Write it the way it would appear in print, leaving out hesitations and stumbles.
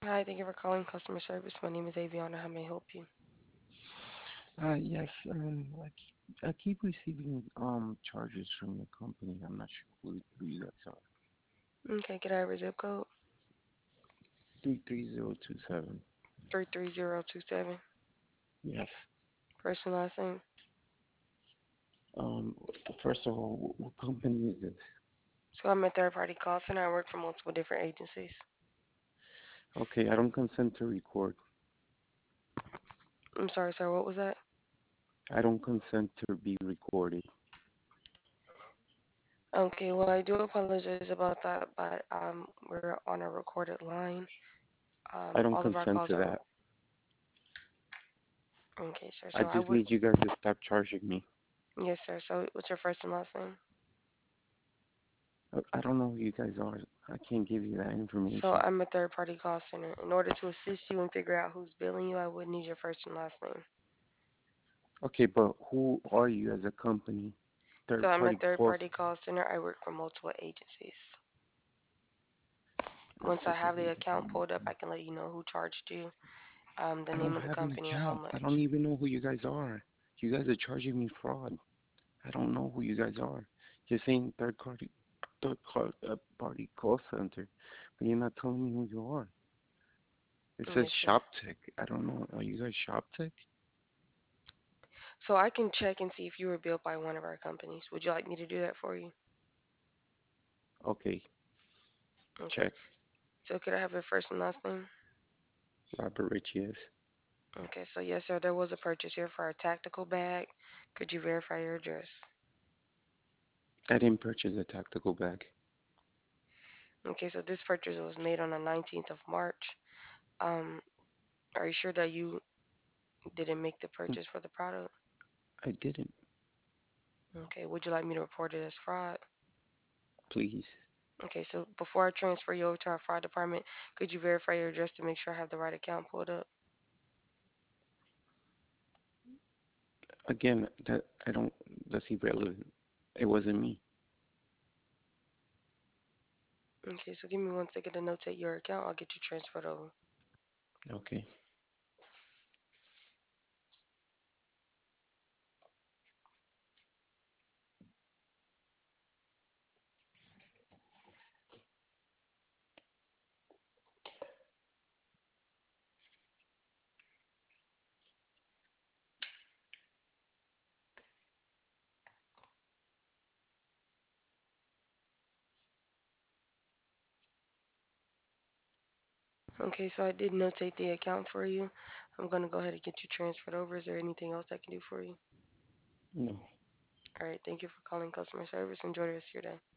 Hi, thank you for calling customer service. My name is Aviana. How may I help you? Yes, I keep receiving charges from your company. I'm not sure who you guys are. Okay, can I have your zip code? 33027. 33027. Yes. First and last name. Um, First of all, what company is this? So I'm a third party call center. I work for multiple different agencies. Okay, I don't consent to record. I'm sorry, sir. What was that? I don't consent to be recorded. Okay, well, I do apologize about that, but we're on a recorded line. I don't All of our consent calls to are that. okay, sir. I So I just would, need you guys to stop charging me. yes, sir. So what's your first and last name? I don't know who you guys are. I can't give you that So information. I'm a third party call center. In order to assist you and figure out who's billing you, I would need your first and last name. Okay, but who are you as a company? So Third I'm a party third course. party call center. I work for multiple agencies. Once I have the account pulled up, I can let you know who charged you, the I don't name of the have an company, and how account. I don't much. even know who you guys are. You guys are charging me fraud. I don't know who you guys are. You're saying third party call center, but you're not telling me who you are. It says Yes, sir. ShopTech. I don't know. Are you guys ShopTech? So I can check and see if you were billed by one of our companies. Would you like me to do that for you? Okay, Okay. check. So could I have your first and last name? Robert Rich, yes. Okay. So yes, sir. There was a purchase here for a tactical bag. Could you verify your address? I didn't purchase a tactical bag. Okay. So this purchase was made on the 19th of March. Um, are you sure that you didn't make the Mm, purchase for the product? I didn't. Okay. Would you like me to report it as fraud? Please. Okay, so before I transfer you over to our fraud department, could you verify your address to make sure I have the right account pulled up? Again, that I don't. That's irrelevant. It wasn't me. Okay, so give me 1 second to notate your account. I'll get you transferred over. Okay. Okay, so I did notate the account for you. I'm gonna go ahead and get you transferred over. Is there anything else I can do for you? No. All right, thank you for calling customer service. Enjoy the rest of your day.